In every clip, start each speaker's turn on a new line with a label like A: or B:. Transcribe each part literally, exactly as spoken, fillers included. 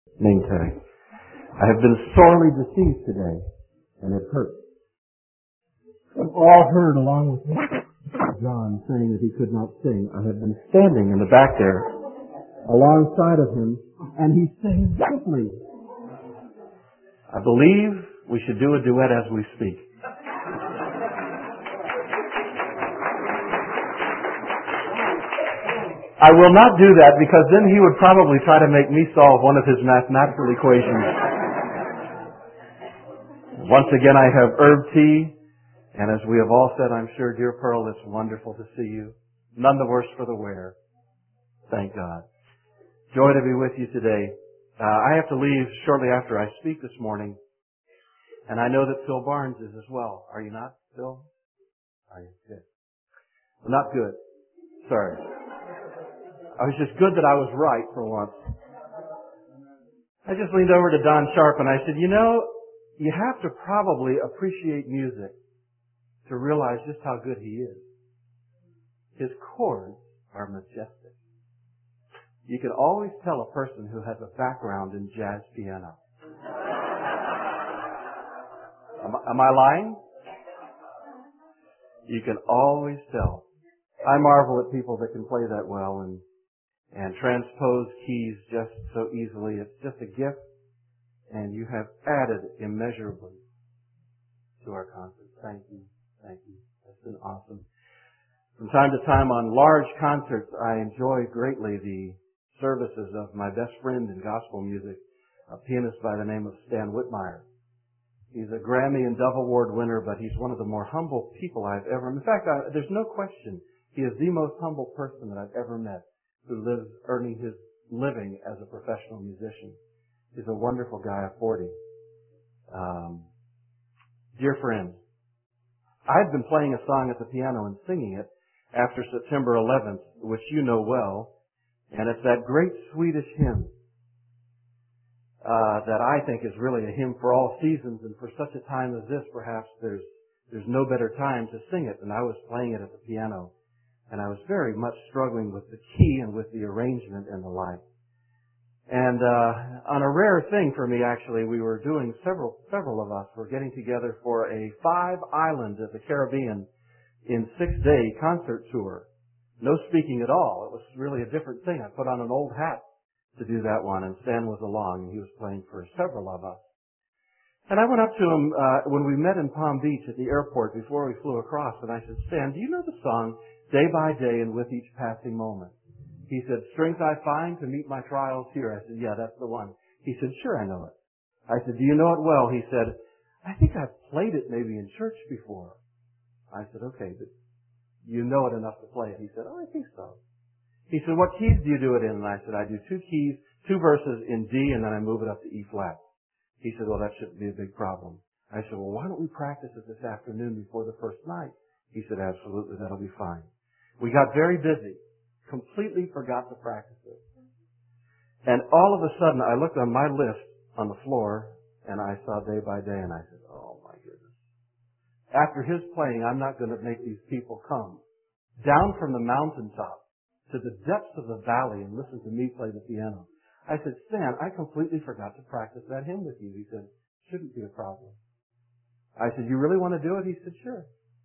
A: Name tag. I have been sorely deceived today, and it hurts. We've all heard, along with John saying that he could not sing. I have been standing in the back there, alongside of him, and he sings beautifully. I believe we should do a duet as we speak. I will not do that because then he would probably try to make me solve one of his mathematical equations. Once again, I have herb tea, and as we have all said, I'm sure, dear Pearl, it's wonderful to see you. None the worse for the wear. Thank God. Joy to be with you today. Uh, I have to leave shortly after I speak this morning, and I know that Phil Barnes is as well. Are you not, Phil? Are you? Good. Well, not good. Sorry. I was just good that I was right for once. I just leaned over to Don Sharp and I said, you know, you have to probably appreciate music to realize just how good he is. His chords are majestic. You can always tell a person who has a background in jazz piano. Am, am I lying? You can always tell. I marvel at people that can play that well and and transpose keys just so easily. It's just a gift, and you have added immeasurably to our concert. Thank you. Thank you. That's been awesome. From time to time on large concerts, I enjoy greatly the services of my best friend in gospel music, a pianist by the name of Stan Whitmire. He's a Grammy and Dove Award winner, but he's one of the more humble people I've ever met. In fact, I, there's no question he is the most humble person that I've ever met who lives earning his living as a professional musician. He's a wonderful guy of forty. Um, dear friends, I've been playing a song at the piano and singing it after September eleventh, which you know well, and it's that great Swedish hymn uh, that I think is really a hymn for all seasons, and for such a time as this, perhaps there's there's no better time to sing it. And I was playing it at the piano. And I was very much struggling with the key and with the arrangement and the like. And uh on a rare thing for me, actually, we were doing several, several of us were getting together for a five island of the Caribbean in six-day concert tour. No speaking at all. It was really a different thing. I put on an old hat to do that one, and Stan was along, and he was playing for several of us. And I went up to him uh when we met in Palm Beach at the airport before we flew across, and I said, Stan, do you know the song Day by Day and With Each Passing Moment? He said, strength I find to meet my trials here. I said, yeah, that's the one. He said, sure, I know it. I said, do you know it well? He said, I think I've played it maybe in church before. I said, okay, but you know it enough to play it. He said, oh, I think so. He said, what keys do you do it in? And I said, I do two keys, two verses in D, and then I move it up to E flat. He said, well, that shouldn't be a big problem. I said, well, why don't we practice it this afternoon before the first night? He said, absolutely, that'll be fine. We got very busy, completely forgot to practice it. And all of a sudden, I looked on my list on the floor, and I saw Day by Day, and I said, oh my goodness. After his playing, I'm not going to make these people come down from the mountaintop to the depths of the valley and listen to me play the piano. I said, Stan, I completely forgot to practice that hymn with you. He said, shouldn't be a problem. I said, you really want to do it? He said, sure.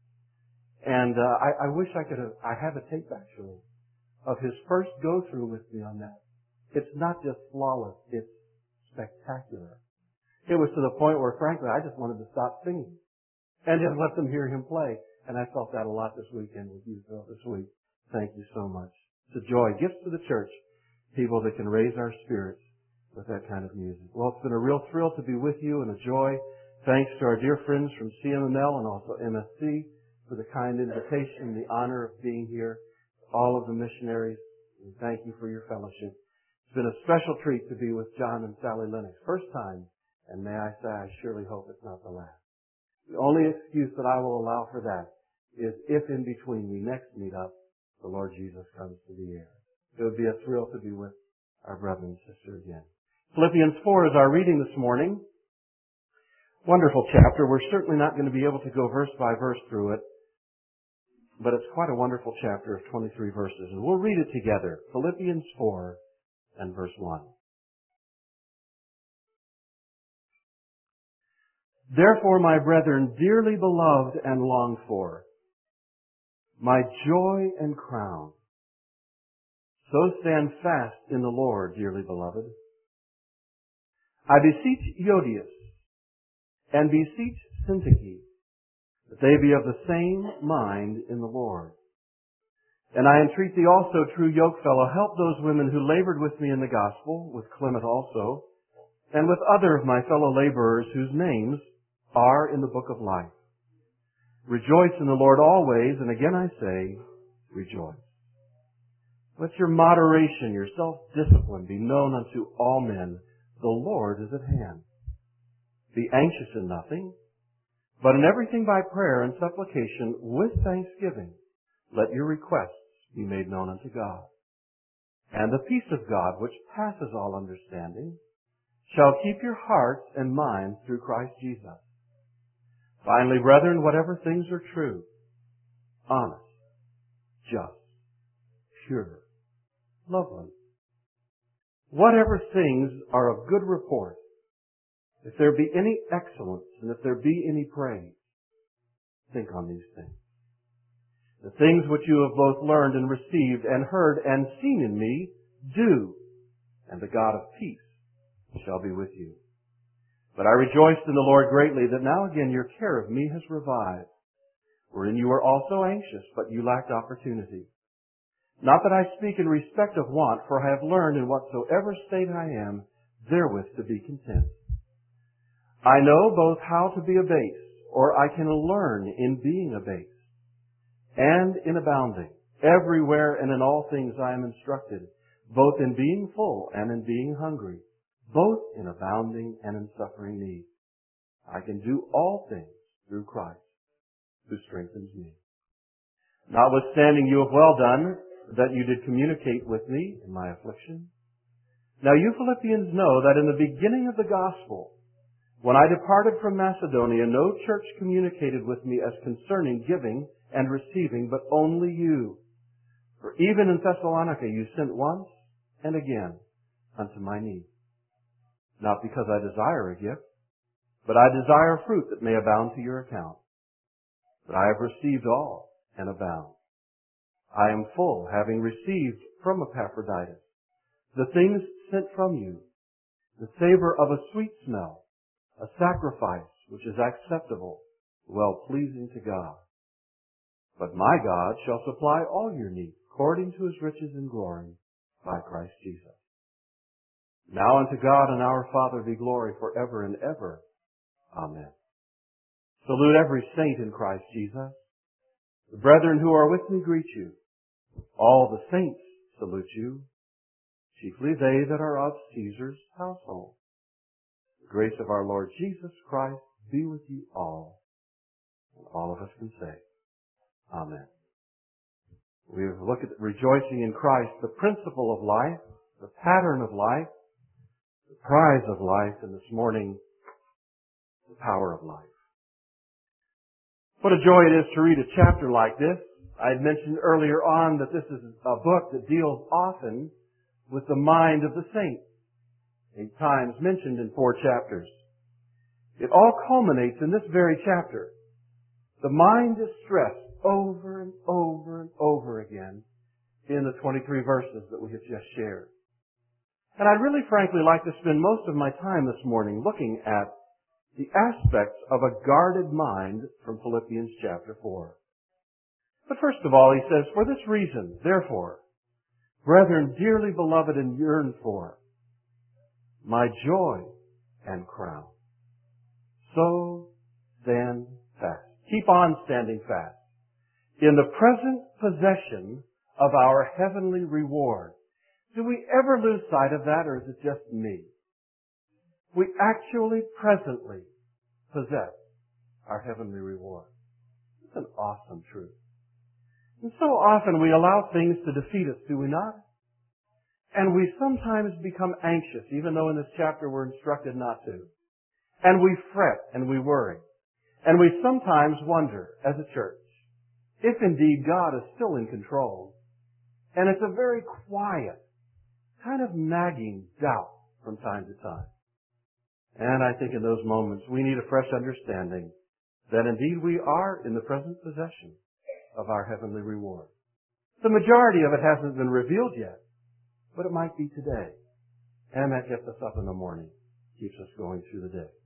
A: And uh, I, I wish I could have, I have a tape actually of his first go-through with me on that. It's not just flawless, it's spectacular. It was to the point where, frankly, I just wanted to stop singing and just let them hear him play. And I felt that a lot this weekend with you, Phil, this week. Thank you so much. It's a joy. Gifts to the church. People that can raise our spirits with that kind of music. Well, it's been a real thrill to be with you and a joy. Thanks to our dear friends from C M M L and also M S C for the kind invitation, the honor of being here. All of the missionaries, and thank you for your fellowship. It's been a special treat to be with John and Sally Lennox. First time, and may I say, I surely hope it's not the last. The only excuse that I will allow for that is if in between we next meet up, the Lord Jesus comes to the air. It would be a thrill to be with our brother and sister again. Philippians four is our reading this morning. Wonderful chapter. We're certainly not going to be able to go verse by verse through it, but it's quite a wonderful chapter of twenty-three verses. And we'll read it together. Philippians four and verse one. Therefore, my brethren, dearly beloved and longed for, my joy and crown, so stand fast in the Lord, dearly beloved. I beseech Euodias and beseech Syntyche that they be of the same mind in the Lord. And I entreat thee also, true yokefellow, help those women who labored with me in the gospel, with Clement also, and with other of my fellow laborers whose names are in the book of life. Rejoice in the Lord always, and again I say, rejoice. Let your moderation, your self-discipline be known unto all men. The Lord is at hand. Be anxious in nothing, but in everything by prayer and supplication with thanksgiving, let your requests be made known unto God. And the peace of God, which passes all understanding, shall keep your hearts and minds through Christ Jesus. Finally, brethren, whatever things are true, honest, just, pure, lovely, whatever things are of good report, if there be any excellence and if there be any praise, think on these things. The things which you have both learned and received and heard and seen in me, do, and the God of peace shall be with you. But I rejoiced in the Lord greatly that now again your care of me has revived, wherein you were also anxious, but you lacked opportunity. Not that I speak in respect of want, for I have learned in whatsoever state I am, therewith to be content. I know both how to be abased, or I can learn in being abased, and in abounding. Everywhere and in all things I am instructed, both in being full and in being hungry, both in abounding and in suffering need. I can do all things through Christ, who strengthens me. Notwithstanding, you have well done that you did communicate with me in my affliction. Now you Philippians know that in the beginning of the gospel, when I departed from Macedonia, no church communicated with me as concerning giving and receiving, but only you. For even in Thessalonica you sent once and again unto my need. Not because I desire a gift, but I desire fruit that may abound to your account. But I have received all and abound. I am full, having received from Epaphroditus the things sent from you, the savor of a sweet smell, a sacrifice which is acceptable, well-pleasing to God. But my God shall supply all your needs according to his riches and glory by Christ Jesus. Now unto God and our Father be glory forever and ever. Amen. Salute every saint in Christ Jesus. The brethren who are with me greet you. All the saints salute you, chiefly they that are of Caesar's household. The grace of our Lord Jesus Christ be with you all. And all of us can say, Amen. We have looked at rejoicing in Christ, the principle of life, the pattern of life, the prize of life, and this morning, the power of life. What a joy it is to read a chapter like this. I had mentioned earlier on that this is a book that deals often with the mind of the saint. Eight times mentioned in four chapters. It all culminates in this very chapter. The mind is stressed over and over and over again in the twenty-three verses that we have just shared. And I'd really frankly like to spend most of my time this morning looking at the aspects of a guarded mind from Philippians chapter four. But first of all, he says, for this reason, therefore, brethren dearly beloved and yearned for, my joy and crown. So stand fast. Keep on standing fast in the present possession of our heavenly reward. Do we ever lose sight of that, or is it just me? We actually presently possess our heavenly reward. It's an awesome truth. And so often we allow things to defeat us, do we not? And we sometimes become anxious, even though in this chapter we're instructed not to. And we fret and we worry. And we sometimes wonder, as a church, if indeed God is still in control. And it's a very quiet, kind of nagging doubt from time to time. And I think in those moments we need a fresh understanding that indeed we are in the present possession of our heavenly reward. The majority of it hasn't been revealed yet, but it might be today. And that gets us up in the morning, keeps us going through the day.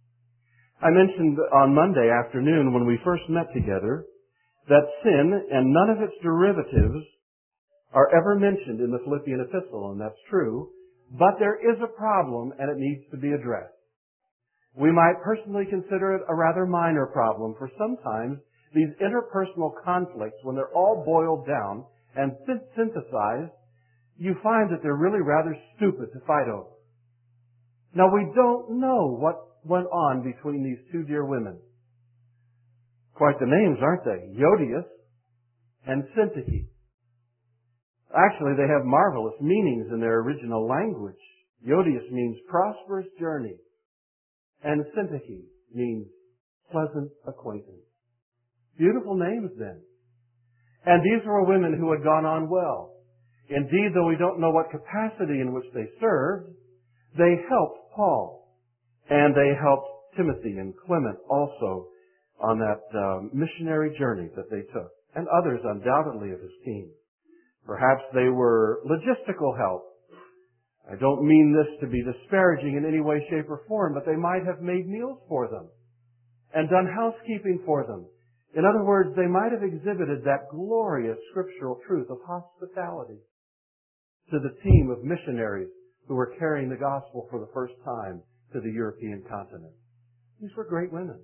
A: I mentioned on Monday afternoon when we first met together that sin and none of its derivatives are ever mentioned in the Philippian epistle, and that's true, but there is a problem and it needs to be addressed. We might personally consider it a rather minor problem, for sometimes these interpersonal conflicts, when they're all boiled down and synthesized, you find that they're really rather stupid to fight over. Now, we don't know what went on between these two dear women. Quite the names, aren't they? Euodias and Syntyche. Actually, they have marvelous meanings in their original language. Euodias means prosperous journey, and Syntyche means pleasant acquaintance. Beautiful names then. And these were women who had gone on well. Indeed, though we don't know what capacity in which they served, they helped Paul. And they helped Timothy and Clement also on that um, missionary journey that they took. And others undoubtedly of his team. Perhaps they were logistical help. I don't mean this to be disparaging in any way, shape, or form, but they might have made meals for them and done housekeeping for them. In other words, they might have exhibited that glorious scriptural truth of hospitality to the team of missionaries who were carrying the gospel for the first time to the European continent. These were great women.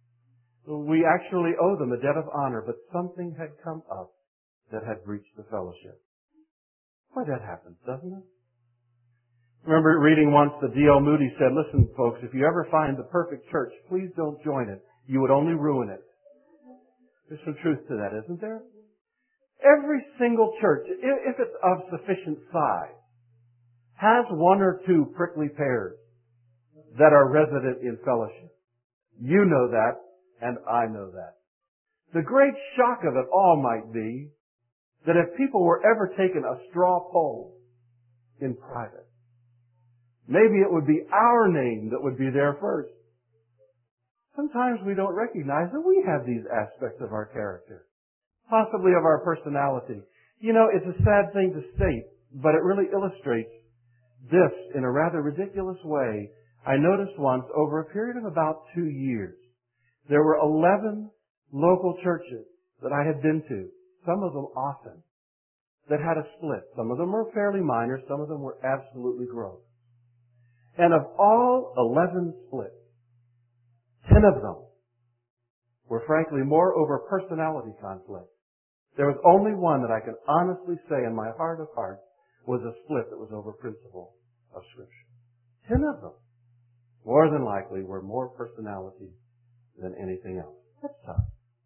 A: We actually owe them a debt of honor, but something had come up that had breached the fellowship. Why, that happens, doesn't it? Remember reading once that D L Moody said, listen, folks, if you ever find the perfect church, please don't join it. You would only ruin it. There's some truth to that, isn't there? Every single church, if it's of sufficient size, has one or two prickly pears that are resident in fellowship. You know that, and I know that. The great shock of it all might be that if people were ever taken a straw poll in private, maybe it would be our name that would be there first. Sometimes we don't recognize that we have these aspects of our character, possibly of our personality. You know, it's a sad thing to state, but it really illustrates this in a rather ridiculous way. I noticed once, over a period of about two years, there were eleven local churches that I had been to, some of them often, that had a split. Some of them were fairly minor, some of them were absolutely gross. And of all eleven splits, ten of them were frankly more over personality conflict. There was only one that I can honestly say in my heart of hearts was a split that was over principle of Scripture. Ten of them, more than likely, were more personality than anything else. That's tough.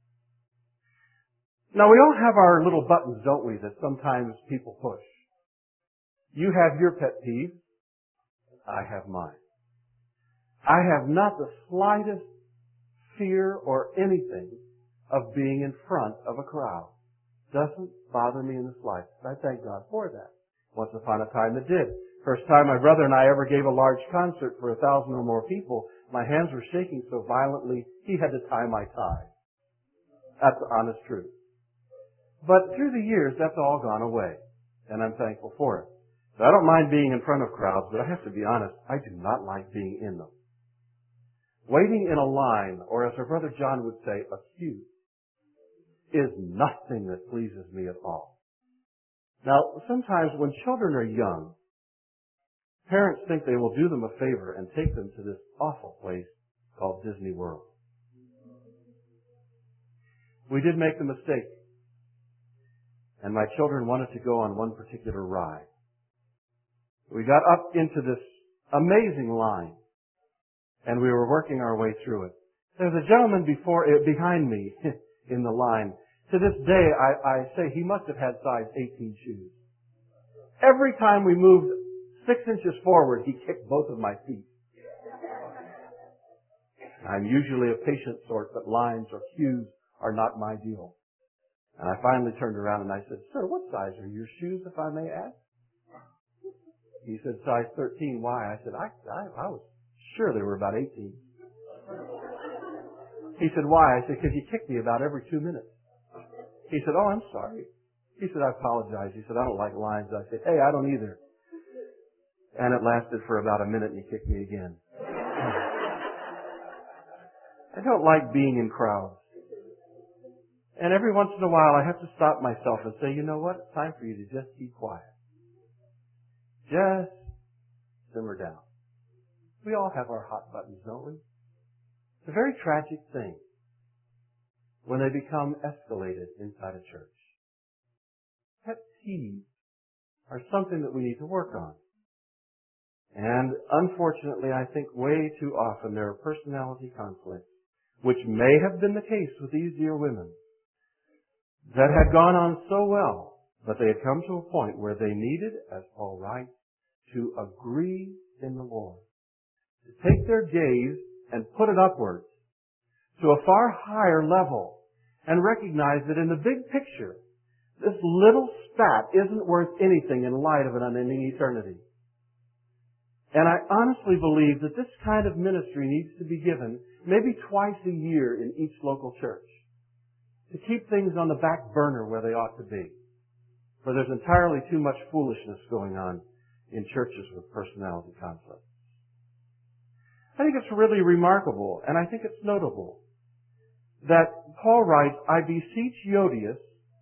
A: Now, we all have our little buttons, don't we, that sometimes people push. You have your pet peeve. I have mine. I have not the slightest fear or anything of being in front of a crowd. Doesn't bother me in the slightest. I thank God for that. Once upon a time it did. First time my brother and I ever gave a large concert for a thousand or more people, my hands were shaking so violently he had to tie my tie. That's the honest truth. But through the years, that's all gone away, and I'm thankful for it. So I don't mind being in front of crowds, but I have to be honest, I do not like being in them. Waiting in a line, or as our brother John would say, a queue, is nothing that pleases me at all. Now, sometimes when children are young, parents think they will do them a favor and take them to this awful place called Disney World. We did make the mistake, and my children wanted to go on one particular ride. We got up into this amazing line, and we were working our way through it. There was a gentleman before, uh, behind me in the line. To this day, I, I say he must have had size eighteen shoes. Every time we moved six inches forward, he kicked both of my feet. I'm usually a patient sort, but lines or queues are not my deal. And I finally turned around and I said, "Sir, what size are your shoes, if I may ask?" He said, "Size thirteen. Why?" I said, I, I, I was Sure, there were about eighteen. He said, why? I said, because you kick me about every two minutes. He said, oh, I'm sorry. He said, I apologize. He said, I don't like lions. I said, hey, I don't either. And it lasted for about a minute and he kicked me again. I don't like being in crowds. And every once in a while I have to stop myself and say, you know what? It's time for you to just be quiet. Just simmer down. We all have our hot buttons, don't we? It's a very tragic thing when they become escalated inside a church. Pet peeves are something that we need to work on. And unfortunately, I think way too often there are personality conflicts, which may have been the case with these dear women, that had gone on so well, but they had come to a point where they needed, as Paul writes, to agree in the Lord. To take their gaze and put it upwards to a far higher level and recognize that in the big picture, this little spat isn't worth anything in light of an unending eternity. And I honestly believe that this kind of ministry needs to be given maybe twice a year in each local church to keep things on the back burner where they ought to be. For there's entirely too much foolishness going on in churches with personality conflicts. I think it's really remarkable, and I think it's notable, that Paul writes, I beseech Euodias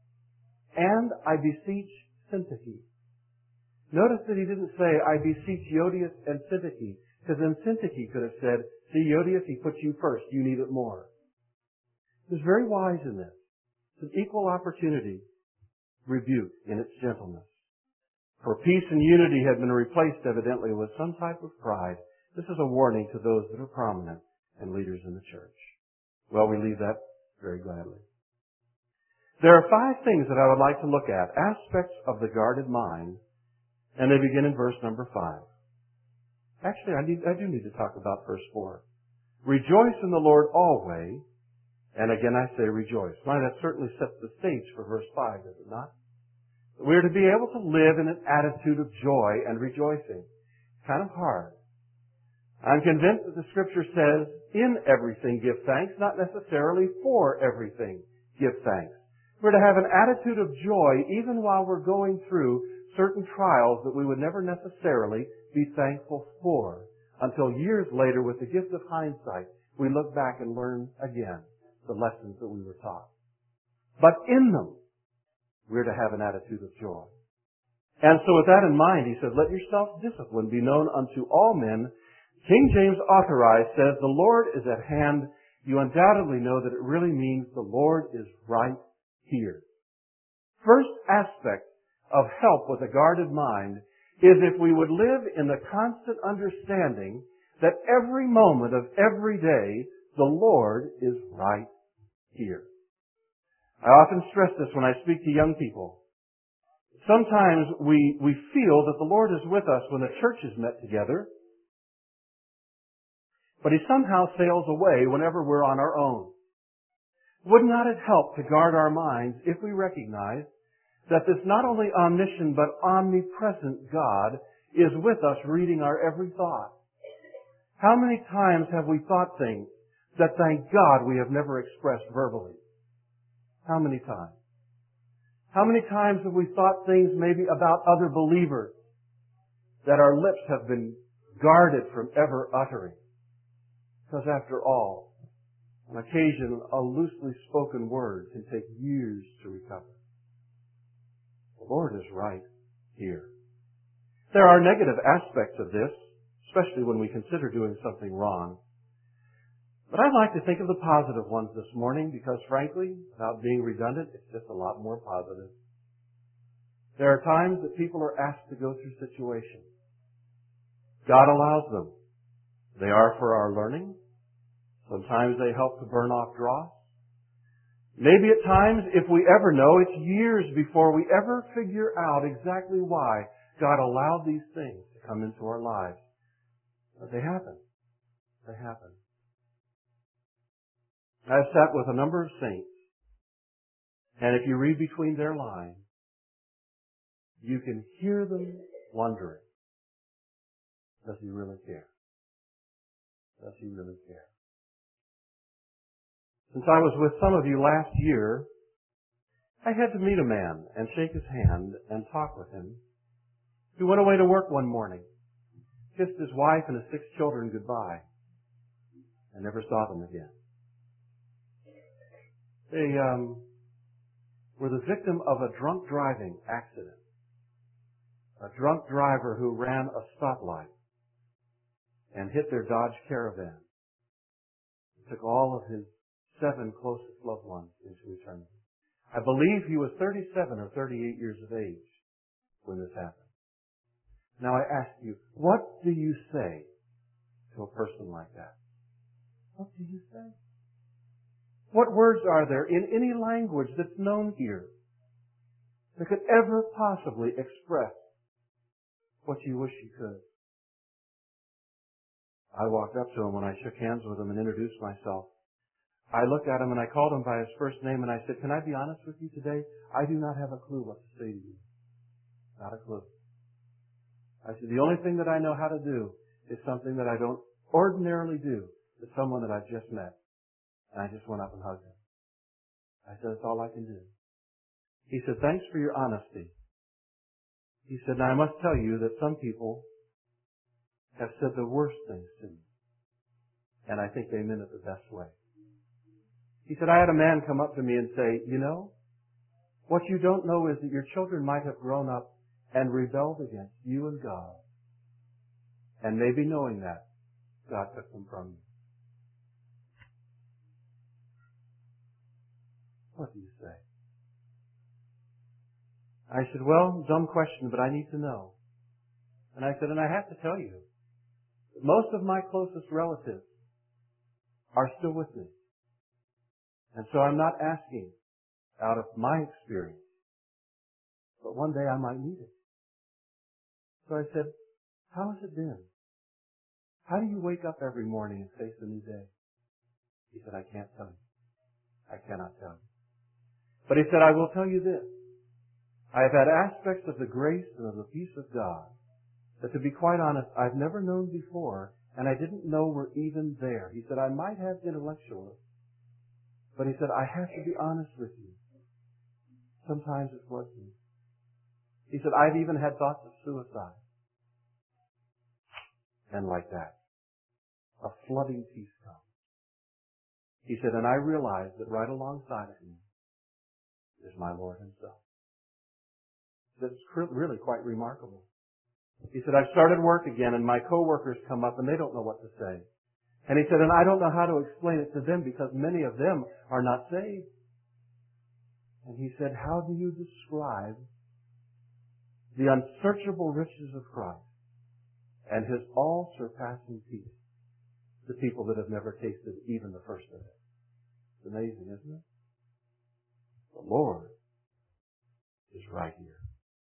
A: and I beseech Syntyche. Notice that he didn't say, I beseech Euodias and Syntyche, because then Syntyche could have said, see, Euodias, he put you first. You need it more. He was very wise in this. It's an equal opportunity rebuke in its gentleness. For peace and unity had been replaced evidently with some type of pride. This is a warning to those that are prominent and leaders in the church. Well, we leave that very gladly. There are five things that I would like to look at, aspects of the guarded mind, and they begin in verse number five. Actually, I, need, I do need to talk about verse four. Rejoice in the Lord always, and again I say rejoice. Why, that certainly sets the stage for verse five, does it not? We are to be able to live in an attitude of joy and rejoicing. Kind of hard. I'm convinced that the Scripture says, in everything give thanks, not necessarily for everything give thanks. We're to have an attitude of joy even while we're going through certain trials that we would never necessarily be thankful for until years later, with the gift of hindsight, we look back and learn again the lessons that we were taught. But in them, we're to have an attitude of joy. And so with that in mind, he said, let your self-discipline be known unto all men. King James Authorized says, the Lord is at hand. You undoubtedly know that it really means the Lord is right here. First aspect of help with a guarded mind is if we would live in the constant understanding that every moment of every day, the Lord is right here. I often stress this when I speak to young people. Sometimes we, we feel that the Lord is with us when the church is met together, but He somehow sails away whenever we're on our own. Would not it help to guard our minds if we recognize that this not only omniscient but omnipresent God is with us reading our every thought? How many times have we thought things that, thank God, we have never expressed verbally? How many times? How many times have we thought things maybe about other believers that our lips have been guarded from ever uttering? Because after all, on occasion, a loosely spoken word can take years to recover. The Lord is right here. There are negative aspects of this, especially when we consider doing something wrong. But I'd like to think of the positive ones this morning because, frankly, without being redundant, it's just a lot more positive. There are times that people are asked to go through situations. God allows them. They are for our learning. Sometimes they help to burn off dross. Maybe at times, if we ever know, it's years before we ever figure out exactly why God allowed these things to come into our lives. But they happen. They happen. I've sat with a number of saints, and if you read between their lines, you can hear them wondering, does He really care? Does He really care? Since I was with some of you last year, I had to meet a man and shake his hand and talk with him. He went away to work one morning, kissed his wife and his six children goodbye, and never saw them again. They um, were the victim of a drunk driving accident. A drunk driver who ran a stoplight and hit their Dodge Caravan. He took all of his seven closest loved ones into eternity. I believe he was thirty-seven or thirty-eight years of age when this happened. Now I ask you, what do you say to a person like that? What do you say? What words are there in any language that's known here that could ever possibly express what you wish you could? I walked up to him when I shook hands with him and introduced myself. I looked at him and I called him by his first name and I said, "Can I be honest with you today? I do not have a clue what to say to you. Not a clue." I said, "The only thing that I know how to do is something that I don't ordinarily do to someone that I've just met." And I just went up and hugged him. I said, "That's all I can do." He said, "Thanks for your honesty." He said, "Now I must tell you that some people have said the worst things to me. And I think they meant it the best way." He said, "I had a man come up to me and say, you know, what you don't know is that your children might have grown up and rebelled against you and God. And maybe knowing that, God took them from you." What do you say? I said, "Well, dumb question, but I need to know." And I said, "And I have to tell you, that most of my closest relatives are still with me. And so I'm not asking out of my experience, but one day I might need it." So I said, "How has it been? How do you wake up every morning and face a new day?" He said, "I can't tell you. I cannot tell you." But he said, "I will tell you this. I have had aspects of the grace and of the peace of God that, to be quite honest, I've never known before, and I didn't know were even there." He said, "I might have intellectualists, but," he said, "I have to be honest with you. Sometimes it floods me." He said, "I've even had thoughts of suicide." And like that, a flooding peace comes. He said, "And I realized that right alongside of me is my Lord Himself." That's really quite remarkable. He said, "I've started work again and my coworkers come up and they don't know what to say. And," he said, "and I don't know how to explain it to them because many of them are not saved." And he said, "How do you describe the unsearchable riches of Christ and His all-surpassing peace to people that have never tasted even the first of it?" It's amazing, isn't it? The Lord is right here.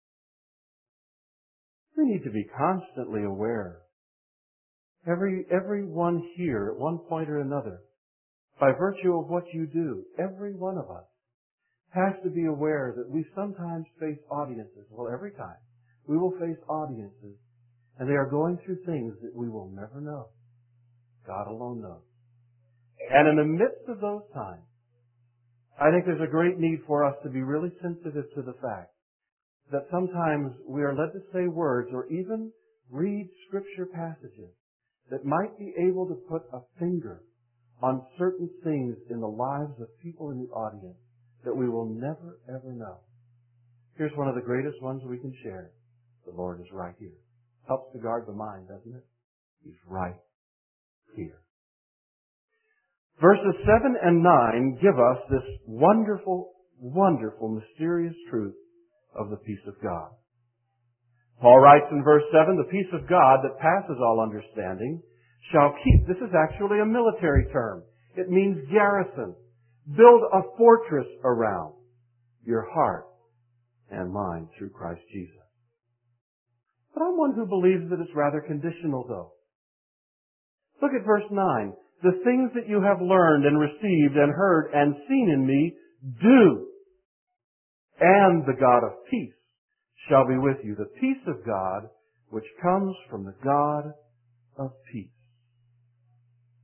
A: We need to be constantly aware. Every, everyone here at one point or another, by virtue of what you do, every one of us has to be aware that we sometimes face audiences. Well, every time we will face audiences, and they are going through things that we will never know. God alone knows. And in the midst of those times, I think there's a great need for us to be really sensitive to the fact that sometimes we are led to say words or even read scripture passages that might be able to put a finger on certain things in the lives of people in the audience that we will never, ever know. Here's one of the greatest ones we can share. The Lord is right here. Helps to guard the mind, doesn't it? He's right here. Verses seven and nine give us this wonderful, wonderful, mysterious truth of the peace of God. Paul writes in verse seven, "The peace of God that passes all understanding shall keep." This is actually a military term. It means garrison. Build a fortress around your heart and mind through Christ Jesus. But I'm one who believes that it's rather conditional, though. Look at verse nine. "The things that you have learned and received and heard and seen in me, do. And the God of peace shall be with you." The peace of God which comes from the God of peace.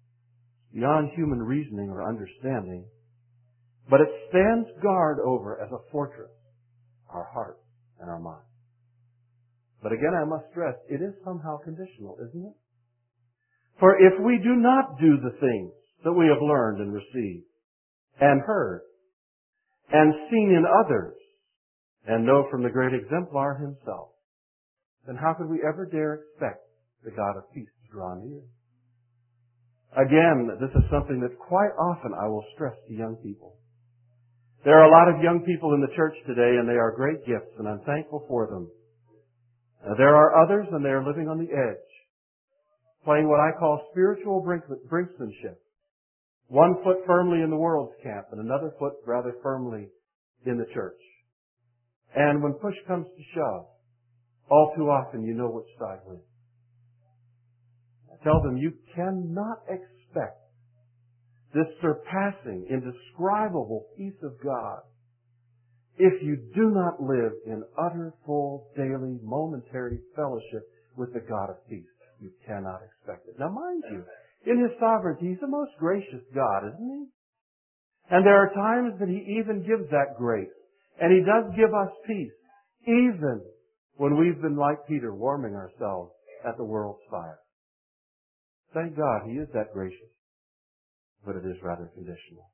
A: beyond human reasoning or understanding, but it stands guard over as a fortress our hearts and our minds. But again, I must stress, it is somehow conditional, isn't it? For if we do not do the things that we have learned and received and heard and seen in others and know from the great exemplar himself, then how could we ever dare expect the God of peace to draw near? Again, this is something that quite often I will stress to young people. There are a lot of young people in the church today, and they are great gifts, and I'm thankful for them. Uh, there are others, and they are living on the edge, playing what I call spiritual brink- brinksmanship. One foot firmly in the world's camp, and another foot rather firmly in the church. And when push comes to shove, all too often you know which side wins. I tell them you cannot expect this surpassing, indescribable peace of God if you do not live in utter, full, daily, momentary fellowship with the God of peace. You cannot expect it. Now mind you, in His sovereignty, He's the most gracious God, isn't He? And there are times that He even gives that grace. And He does give us peace, even when we've been like Peter, warming ourselves at the world's fire. Thank God He is that gracious, but it is rather conditional.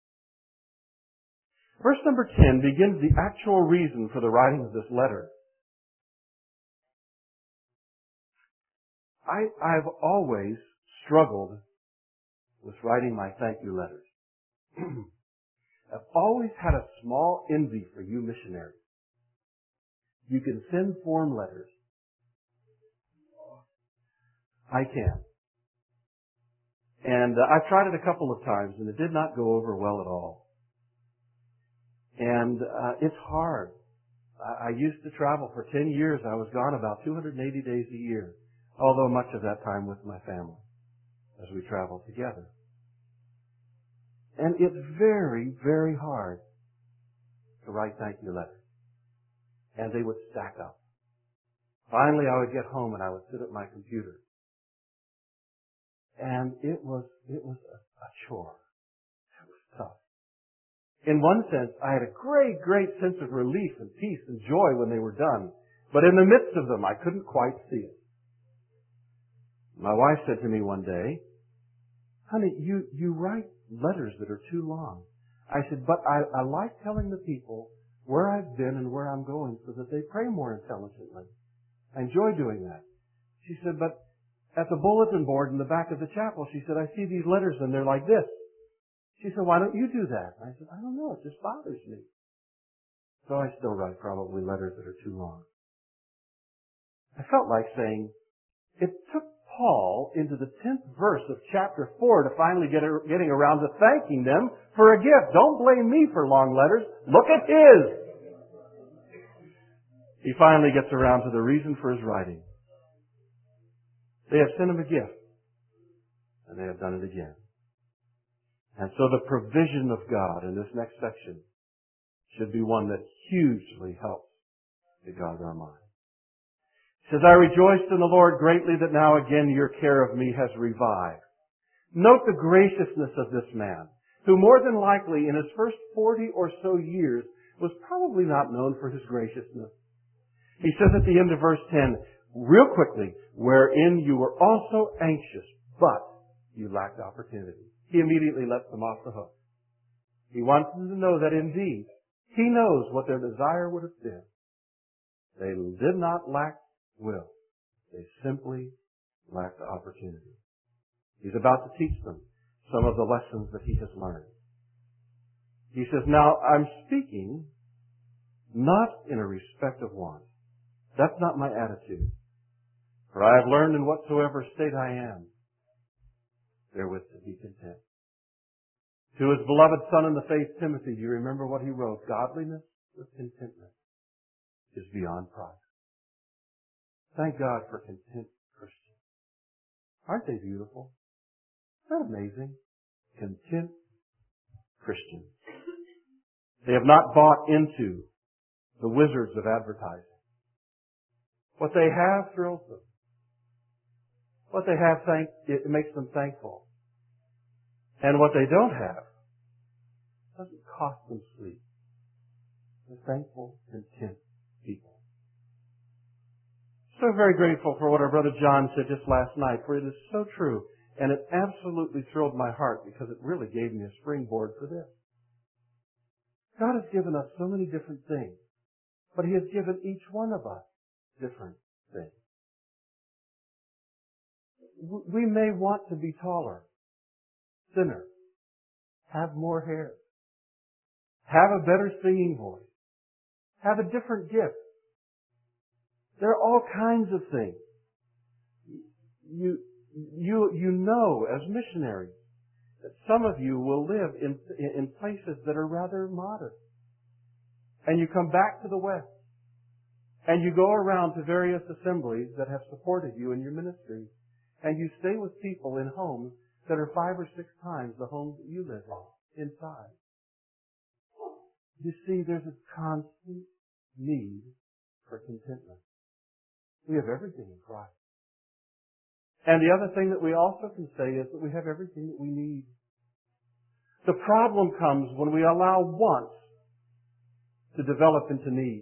A: Verse number ten begins the actual reason for the writing of this letter. I, I've always struggled with writing my thank you letters. I've always had a small envy for you missionaries. You can send form letters. I can. And uh, I've tried it a couple of times, and it did not go over well at all. And uh, it's hard. I, I used to travel for ten years. I was gone about two hundred eighty days a year, although much of that time with my family as we traveled together. And it's very, very hard to write thank you letters. And they would stack up. Finally, I would get home and I would sit at my computer. And it was, it was a, a chore. It was tough. In one sense, I had a great, great sense of relief and peace and joy when they were done. But in the midst of them, I couldn't quite see it. My wife said to me one day, honey, you, you write letters that are too long. I said, but I, I like telling the people where I've been and where I'm going so that they pray more intelligently. I enjoy doing that. She said, but at the bulletin board in the back of the chapel, she said, I see these letters and they're like this. She said, why don't you do that? And I said, I don't know, it just bothers me. So I still write probably letters that are too long. I felt like saying, it took Paul into the tenth verse of chapter four to finally get a, getting around to thanking them for a gift. Don't blame me for long letters. Look at his. He finally gets around to the reason for his writing. They have sent him a gift, and they have done it again. And so the provision of God in this next section should be one that hugely helps to guard our mind. He says, I rejoiced in the Lord greatly that now again your care of me has revived. Note the graciousness of this man, who more than likely in his first forty or so years was probably not known for his graciousness. He says at the end of verse ten, real quickly, wherein you were also anxious, but you lacked opportunity. He immediately lets them off the hook. He wants them to know that indeed, he knows what their desire would have been. They did not lack will. They simply lacked opportunity. He's about to teach them some of the lessons that he has learned. He says, now I'm speaking not in a respect of want. That's not my attitude. For I have learned in whatsoever state I am, therewith to be content. To his beloved son in the faith, Timothy, do you remember what he wrote? Godliness with contentment is beyond price. Thank God for content Christians. Aren't they beautiful? Isn't that amazing? Content Christians. They have not bought into the wizards of advertising. What they have thrills them. What they have, thank, it makes them thankful. And what they don't have doesn't cost them sleep. They're thankful, content people. So very grateful for what our brother John said just last night, for it is so true. And it absolutely thrilled my heart because it really gave me a springboard for this. God has given us so many different things, but He has given each one of us different things. We may want to be taller, thinner, have more hair, have a better singing voice, have a different gift. There are all kinds of things. You, you, you know as missionaries that some of you will live in, in places that are rather modest. And you come back to the West. And you go around to various assemblies that have supported you in your ministry. And you stay with people in homes that are five or six times the homes that you live in, inside. You see, there's a constant need for contentment. We have everything in Christ. And the other thing that we also can say is that we have everything that we need. The problem comes when we allow wants to develop into needs.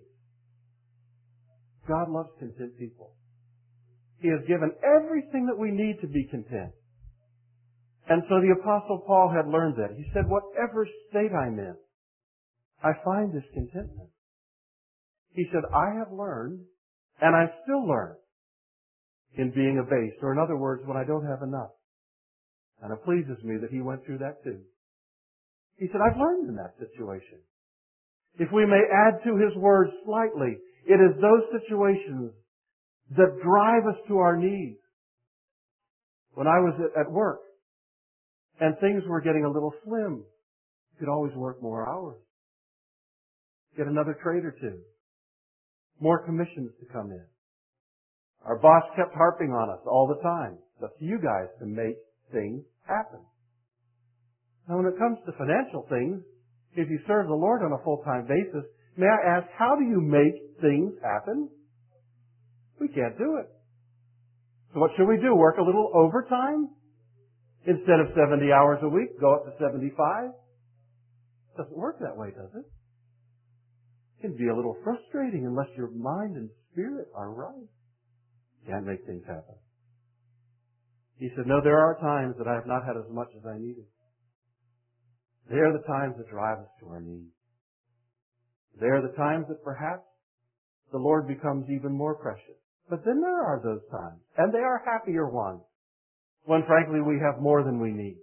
A: God loves content people. He has given everything that we need to be content. And so the Apostle Paul had learned that. He said, whatever state I'm in, I find this contentment. He said, I have learned, and I still learn, in being abased, or in other words, when I don't have enough. And it pleases me that he went through that too. He said, I've learned in that situation. If we may add to his words slightly, it is those situations that drive us to our knees. When I was at work, and things were getting a little slim, you could always work more hours. Get another trade or two. More commissions to come in. Our boss kept harping on us all the time. It's up to you guys to make things happen. Now when it comes to financial things, if you serve the Lord on a full-time basis, may I ask, how do you make things happen? We can't do it. So what should we do? Work a little overtime? Instead of seventy hours a week, go up to seventy-five? It doesn't work that way, does it? It can be a little frustrating unless your mind and spirit are right. Can't make things happen. He said, no, there are times that I have not had as much as I needed. They are the times that drive us to our knees. They are the times that perhaps the Lord becomes even more precious. But then there are those times, and they are happier ones, when frankly we have more than we need.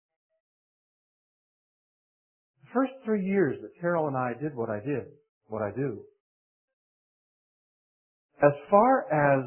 A: The first three years that Carol and I did what I did, what I do, as far as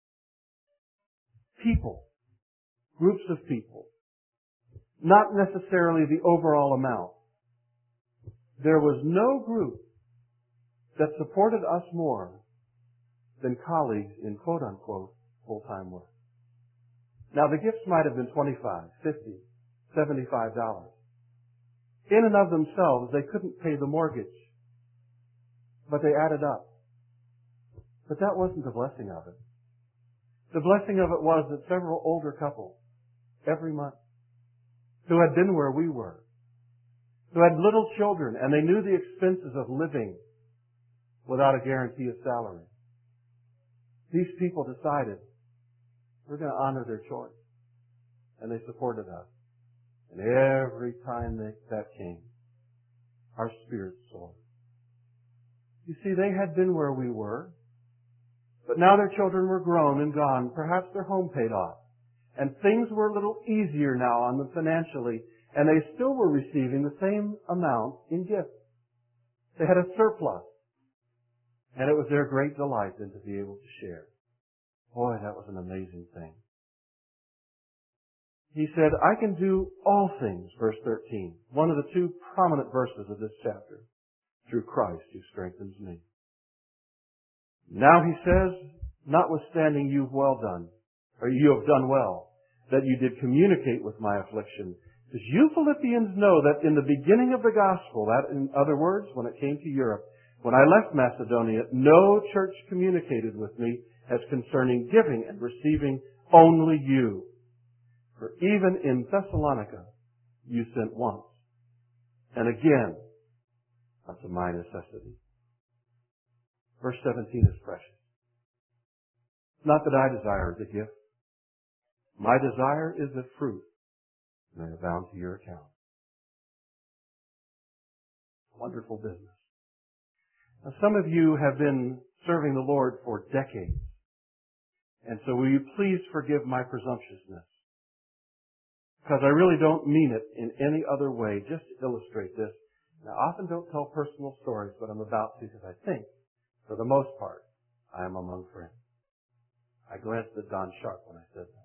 A: people, groups of people, not necessarily the overall amount, there was no group that supported us more than colleagues in quote-unquote full-time work. Now, the gifts might have been twenty-five, fifty, seventy-five dollars. In and of themselves, they couldn't pay the mortgage, but they added up. But that wasn't the blessing of it. The blessing of it was that several older couples, every month, who had been where we were, who had little children, and they knew the expenses of living without a guarantee of salary. These people decided, we're going to honor their choice. And they supported us. And every time they, that came, our spirits soared. You see, they had been where we were, but now their children were grown and gone. Perhaps their home paid off. And things were a little easier now on them financially, and they still were receiving the same amount in gifts. They had a surplus. And it was their great delight then to be able to share. Boy, that was an amazing thing. He said, I can do all things, verse thirteen, one of the two prominent verses of this chapter, through Christ who strengthens me. Now he says, notwithstanding you've well done, or you have done well, that you did communicate with my affliction. Because you Philippians know that in the beginning of the gospel, that in other words, when it came to Europe, when I left Macedonia, no church communicated with me as concerning giving and receiving, only you. For even in Thessalonica, you sent once. And again, unto my necessity. Verse seventeen is precious. Not that I desire the gift. My desire is that fruit may abound to your account. Wonderful business. Now, some of you have been serving the Lord for decades. And so will you please forgive my presumptuousness? Because I really don't mean it in any other way, just to illustrate this. Now, I often don't tell personal stories, but I'm about to because I think, for the most part, I am among friends. I glanced at Don Sharp when I said that.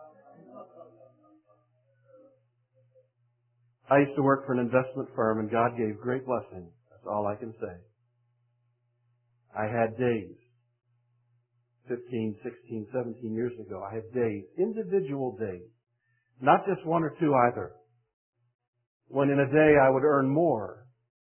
A: I used to work for an investment firm, and God gave great blessing. That's all I can say. I had days, fifteen, sixteen, seventeen years ago, I had days, individual days, not just one or two either, when in a day I would earn more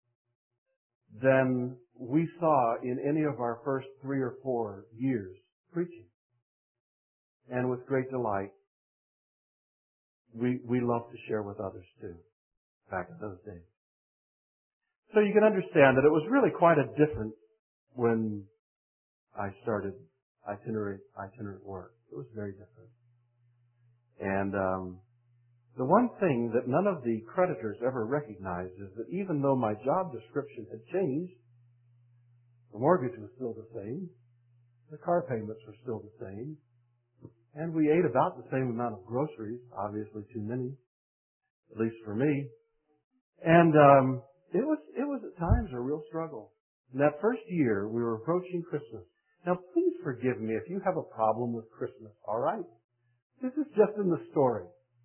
A: than we saw in any of our first three or four years preaching. And with great delight, we, we love to share with others too, back in those days. So you can understand that it was really quite a difference when I started itinerant, itinerant work. It was very different. And um, the one thing that none of the creditors ever recognized is that even though my job description had changed, the mortgage was still the same, the car payments were still the same, and we ate about the same amount of groceries, obviously too many, at least for me. And um, it was it was at times a real struggle. In that first year, we were approaching Christmas. Now, please forgive me if you have a problem with Christmas, all right? This is just in the story.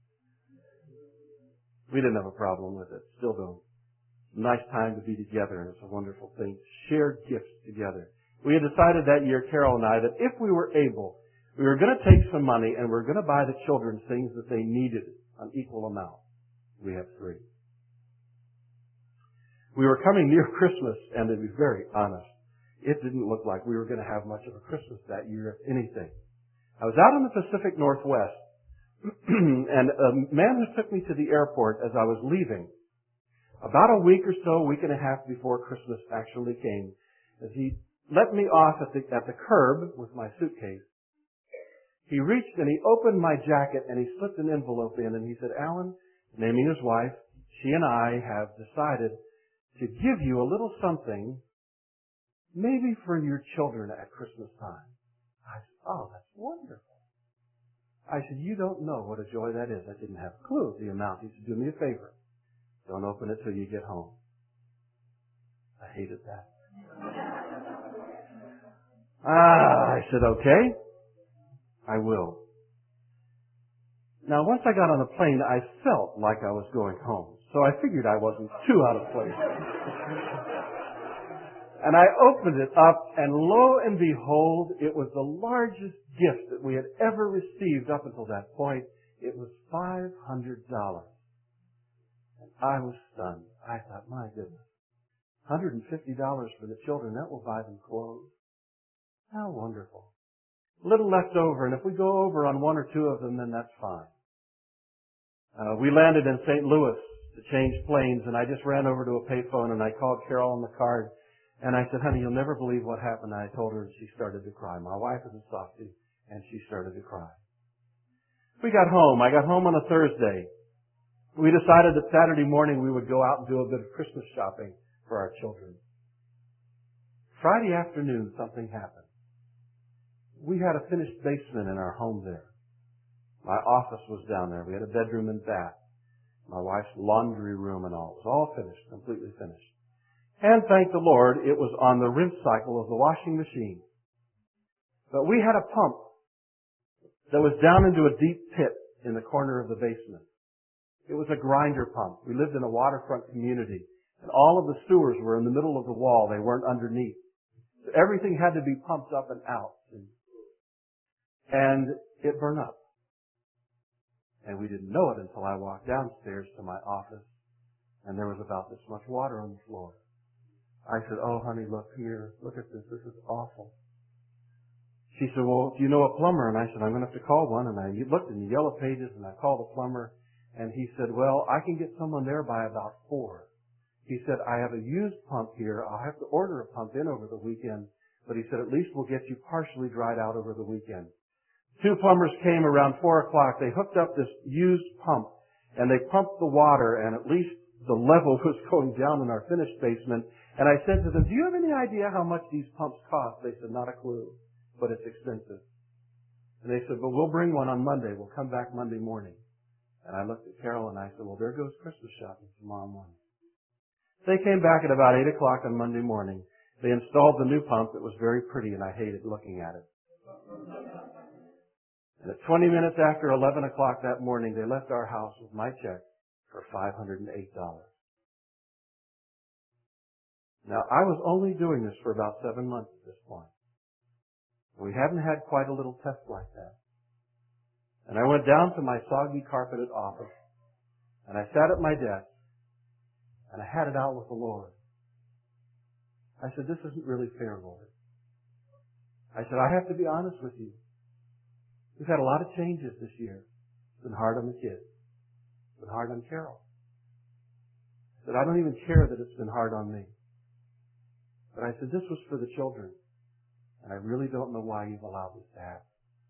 A: We didn't have a problem with it. Still don't. Nice time to be together, and it's a wonderful thing. Share gifts together. We had decided that year, Carol and I, that if we were able, we were going to take some money and we were going to buy the children things that they needed, an equal amount. We have three. We were coming near Christmas, and to be very honest, it didn't look like we were going to have much of a Christmas that year, if anything. I was out in the Pacific Northwest, and a man who took me to the airport as I was leaving, about a week or so, a week and a half before Christmas actually came, as he let me off at the, at the curb with my suitcase, he reached and he opened my jacket and he slipped an envelope in and he said, "Alan," naming his wife, "she and I have decided to give you a little something, maybe for your children at Christmas time." I said, "Oh, that's wonderful." I said, "You don't know what a joy that is." I didn't have a clue of the amount. He said, "Do me a favor. Don't open it till you get home." I hated that. ah, I said, "Okay, I will." Now, once I got on the plane, I felt like I was going home. So I figured I wasn't too out of place. And I opened it up, and lo and behold, it was the largest gift that we had ever received up until that point. It was five hundred dollars. And I was stunned. I thought, my goodness, one hundred fifty dollars for the children, that will buy them clothes. How wonderful. A little left over, and if we go over on one or two of them, then that's fine. Uh, we landed in Saint Louis to change planes, and I just ran over to a payphone, and I called Carol on the card, and I said, "Honey, you'll never believe what happened." And I told her, and she started to cry. My wife is a softie, and she started to cry. We got home. I got home on a Thursday. We decided that Saturday morning we would go out and do a bit of Christmas shopping for our children. Friday afternoon, something happened. We had a finished basement in our home there. My office was down there. We had a bedroom and bath. My wife's laundry room and all. It was all finished, completely finished. And thank the Lord, it was on the rinse cycle of the washing machine. But we had a pump that was down into a deep pit in the corner of the basement. It was a grinder pump. We lived in a waterfront community, and all of the sewers were in the middle of the wall. They weren't underneath. So everything had to be pumped up and out. And it burned up. And we didn't know it until I walked downstairs to my office, and there was about this much water on the floor. I said, "Oh, honey, look here. Look at this. This is awful." She said, "Well, do you know a plumber?" And I said, "I'm going to have to call one." And I looked in the yellow pages, and I called a plumber. And he said, well, I can get someone there by about four. He said, I have a used pump here. I'll have to order a pump in over the weekend. But he said, at least we'll get you partially dried out over the weekend. Two plumbers came around four o'clock. They hooked up this used pump, and they pumped the water, and at least the level was going down in our finished basement. And I said to them, do you have any idea how much these pumps cost? They said, not a clue, but it's expensive. And they said, well, we'll bring one on Monday. We'll come back Monday morning. And I looked at Carol and I said, well, there goes Christmas shopping tomorrow morning. They came back at about eight o'clock on Monday morning. They installed the new pump. It was very pretty, and I hated looking at it. And at twenty minutes after eleven o'clock that morning, they left our house with my check for five hundred eight dollars. Now, I was only doing this for about seven months at this point. We hadn't had quite a little test like that. And I went down to my soggy carpeted office, and I sat at my desk, and I had it out with the Lord. I said, this isn't really fair, Lord. I said, I have to be honest with you. We've had a lot of changes this year. It's been hard on the kids. It's been hard on Carol. I said, I don't even care that it's been hard on me. But I said, this was for the children. And I really don't know why you've allowed this to happen.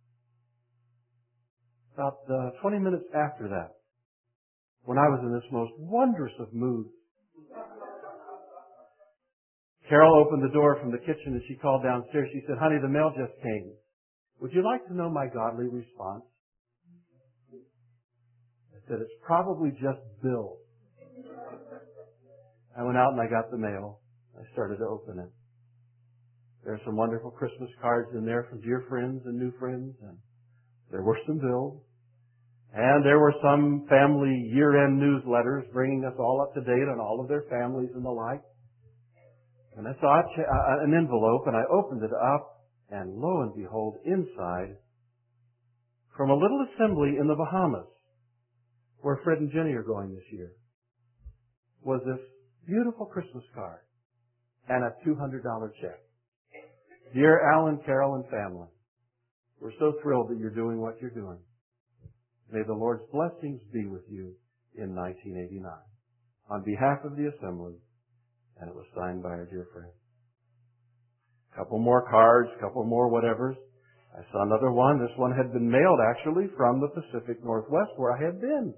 A: About uh, twenty minutes after that, when I was in this most wondrous of moods, Carol opened the door from the kitchen and she called downstairs. She said, honey, the mail just came. Would you like to know my godly response? I said, it's probably just bills. I went out and I got the mail. I started to open it. There are some wonderful Christmas cards in there from dear friends and new friends, and there were some bills. And there were some family year-end newsletters bringing us all up to date on all of their families and the like. And I saw an envelope, and I opened it up, and lo and behold, inside, from a little assembly in the Bahamas, where Fred and Jenny are going this year, was this beautiful Christmas card and a two hundred dollars check. Dear Alan, Carol, and family, we're so thrilled that you're doing what you're doing. May the Lord's blessings be with you in nineteen eighty-nine. On behalf of the assembly, and it was signed by our dear friend. A couple more cards, a couple more whatevers. I saw another one. This one had been mailed actually from the Pacific Northwest where I had been.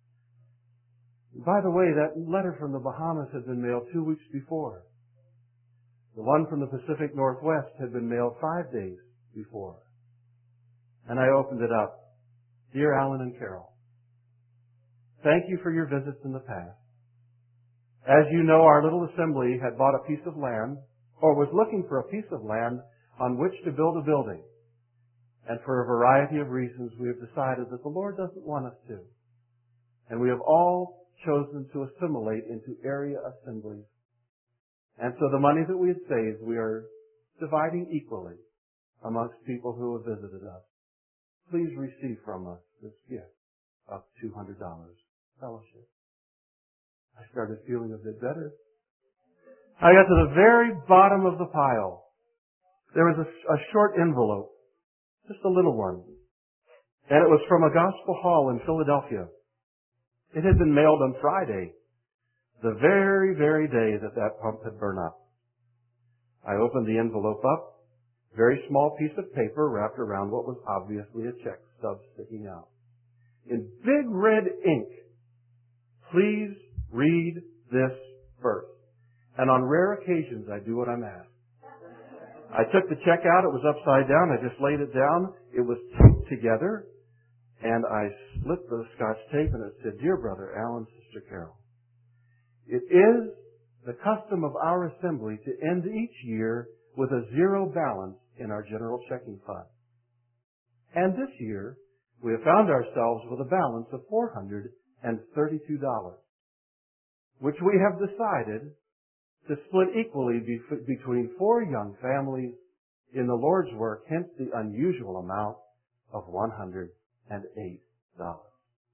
A: By the way, that letter from the Bahamas had been mailed two weeks before. The one from the Pacific Northwest had been mailed five days before. And I opened it up. Dear Alan and Carol, thank you for your visits in the past. As you know, our little assembly had bought a piece of land, or was looking for a piece of land on which to build a building. And for a variety of reasons, we have decided that the Lord doesn't want us to. And we have all chosen to assimilate into area assemblies. And so the money that we had saved, we are dividing equally amongst people who have visited us. Please receive from us this gift of two hundred dollars fellowship. I started feeling a bit better. I got to the very bottom of the pile. There was a, a short envelope, just a little one. And it was from a gospel hall in Philadelphia. It had been mailed on Friday, the very, very day that that pump had burned up. I opened the envelope up. Very small piece of paper wrapped around what was obviously a check stub sticking out. In big red ink, please read this first. And on rare occasions, I do what I'm asked. I took the check out. It was upside down. I just laid it down. It was taped together. And I split the scotch tape and it said, Dear Brother Alan, Sister Carol, it is the custom of our assembly to end each year with a zero balance in our general checking fund. And this year, we have found ourselves with a balance of four hundred thirty-two dollars, which we have decided to split equally be- between four young families in the Lord's work, hence the unusual amount of one hundred eight dollars.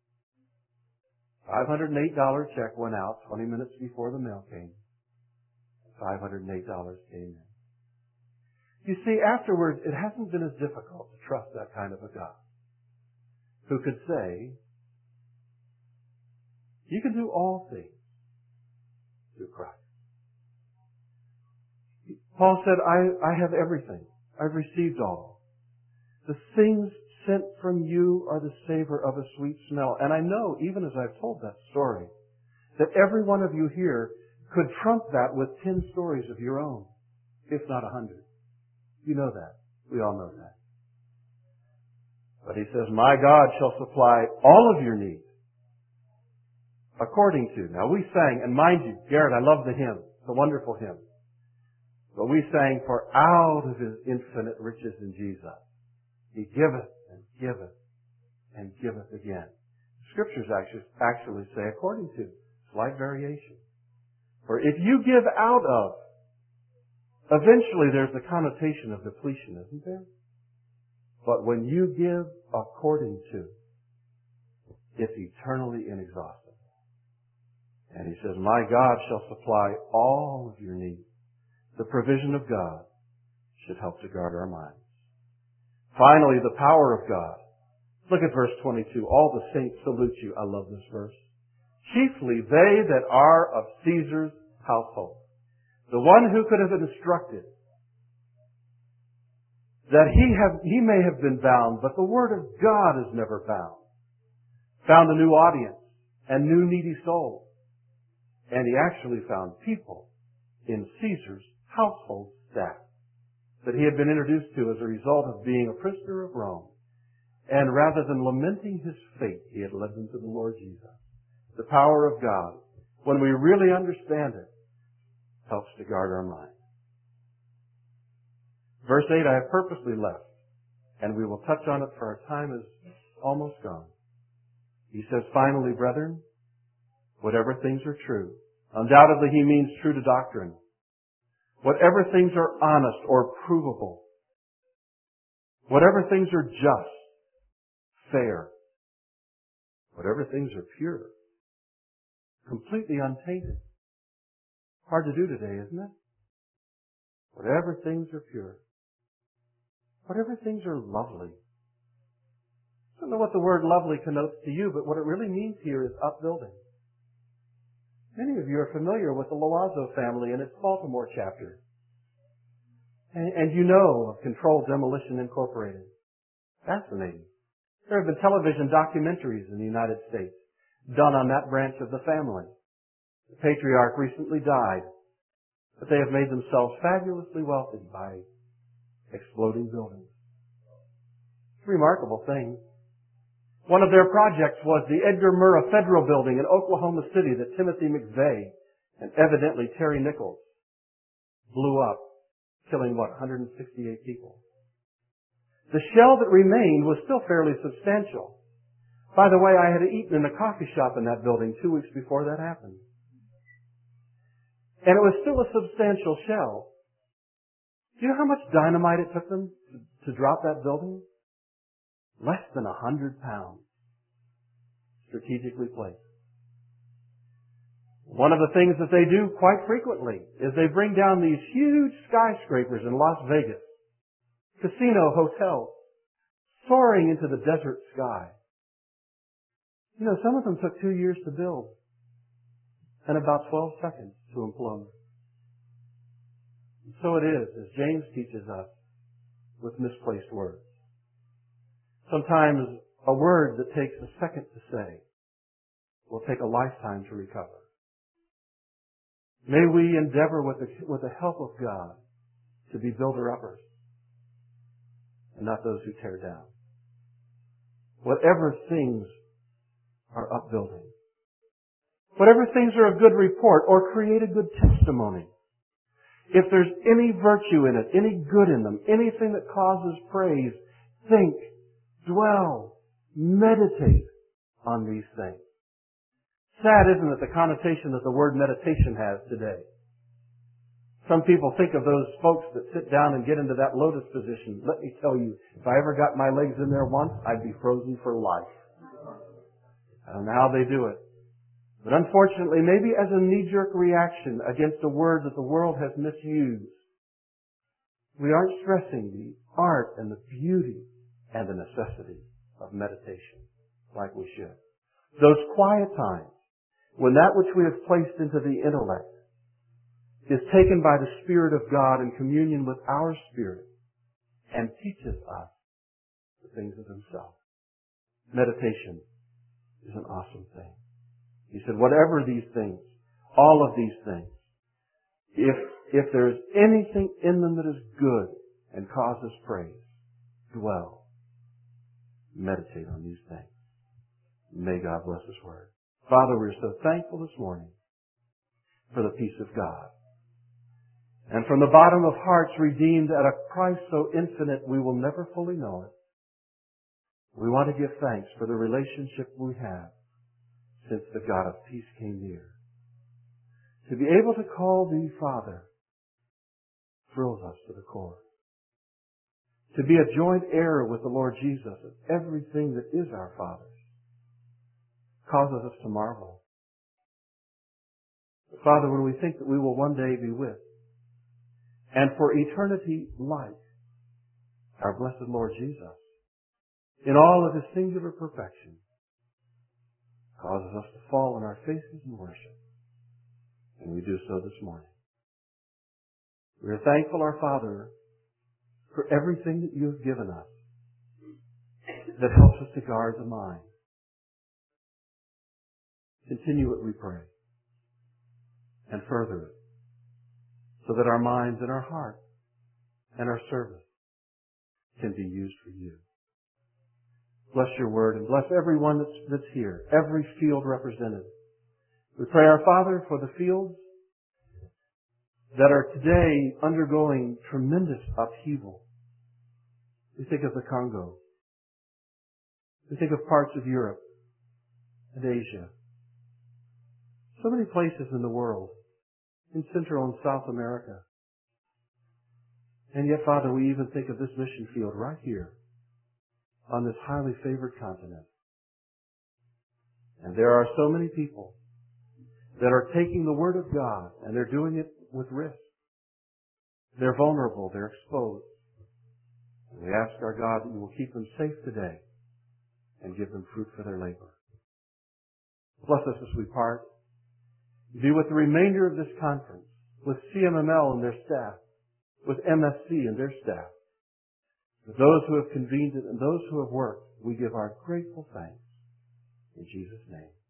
A: five hundred eight dollars check went out twenty minutes before the mail came. five hundred eight dollars came in. You see, afterwards, it hasn't been as difficult to trust that kind of a God who could say, You can do all things through Christ. Paul said, I, I have everything. I've received all. The things sent from you are the savor of a sweet smell. And I know, even as I've told that story, that every one of you here could trump that with ten stories of your own, if not a hundred. You know that. We all know that. But he says, my God shall supply all of your needs according to. Now we sang, and mind you, Garrett, I love the hymn. It's a wonderful hymn. But we sang, for out of His infinite riches in Jesus, He giveth and giveth and giveth again. Scriptures actually, actually say according to, slight variation. For if you give out of, eventually there's the connotation of depletion, isn't there? But when you give according to, it's eternally inexhaustible. And he says, my God shall supply all of your needs. The provision of God should help to guard our minds. Finally, the power of God. Look at verse twenty-two. All the saints salute you. I love this verse. Chiefly they that are of Caesar's household. The one who could have instructed that he have, he may have been bound, but the word of God is never bound. Found a new audience and new needy souls. And he actually found people in Caesar's household staff that he had been introduced to as a result of being a prisoner of Rome. And rather than lamenting his fate, he had led them to the Lord Jesus. The power of God, when we really understand it, helps to guard our mind. Verse eight, I have purposely left, and we will touch on it for our time is almost gone. He says, finally, brethren, whatever things are true. Undoubtedly, he means true to doctrine. Whatever things are honest or provable. Whatever things are just, fair. Whatever things are pure. Completely untainted. Hard to do today, isn't it? Whatever things are pure. Whatever things are lovely. I don't know what the word lovely connotes to you, but what it really means here is upbuilding. Many of you are familiar with the Loazo family and its Baltimore chapter. And, and you know of Controlled Demolition Incorporated. Fascinating. There have been television documentaries in the United States done on that branch of the family. The patriarch recently died, but they have made themselves fabulously wealthy by exploding buildings. It's a remarkable thing. One of their projects was the Edgar Murrah Federal Building in Oklahoma City that Timothy McVeigh and evidently Terry Nichols blew up, killing, what, one hundred sixty-eight people. The shell that remained was still fairly substantial. By the way, I had eaten in a coffee shop in that building two weeks before that happened. And it was still a substantial shell. Do you know how much dynamite it took them to, to drop that building? Less than a hundred pounds. Strategically placed. One of the things that they do quite frequently is they bring down these huge skyscrapers in Las Vegas. Casino hotels. Soaring into the desert sky. You know, some of them took two years to build. And about twelve seconds to implode. And so it is, as James teaches us, with misplaced words. Sometimes a word that takes a second to say will take a lifetime to recover. May we endeavor with the, with the help of God to be builder-uppers and not those who tear down. Whatever things are upbuilding, whatever things are of good report or create a good testimony, if there's any virtue in it, any good in them, anything that causes praise, think, dwell, meditate on these things. Sad, isn't it, the connotation that the word meditation has today? Some people think of those folks that sit down and get into that lotus position. Let me tell you, if I ever got my legs in there once, I'd be frozen for life. I don't know how they do it. But unfortunately, maybe as a knee-jerk reaction against a word that the world has misused, we aren't stressing the art and the beauty and the necessity of meditation like we should. Those quiet times when that which we have placed into the intellect is taken by the Spirit of God in communion with our spirit and teaches us the things of Himself. Meditation is an awesome thing. He said, whatever these things, all of these things, if, if there is anything in them that is good and causes praise, dwell, meditate on these things. May God bless His Word. Father, we're so thankful this morning for the peace of God. And from the bottom of hearts redeemed at a price so infinite we will never fully know it, we want to give thanks for the relationship we have since the God of peace came near. To be able to call Thee Father thrills us to the core. To be a joint heir with the Lord Jesus of everything that is our Father's causes us to marvel. But Father, when we think that we will one day be with and for eternity like our blessed Lord Jesus in all of His singular perfection, causes us to fall on our faces in worship. And we do so this morning. We are thankful, our Father, for everything that You have given us that helps us to guard the mind. Continue it, we pray, and further it, so that our minds and our heart and our service can be used for You. Bless Your Word and bless everyone that's, that's here, every field represented. We pray, our Father, for the fields that are today undergoing tremendous upheaval. We think of the Congo. We think of parts of Europe and Asia. So many places in the world, in Central and South America. And yet, Father, we even think of this mission field right here on this highly favored continent. And there are so many people that are taking the Word of God and they're doing it with risk. They're vulnerable. They're exposed. And we ask our God that You will keep them safe today and give them fruit for their labor. Bless us as we part. Be with the remainder of this conference, with C M M L and their staff, with M S C and their staff, with those who have convened it and those who have worked. We give our grateful thanks. In Jesus' name.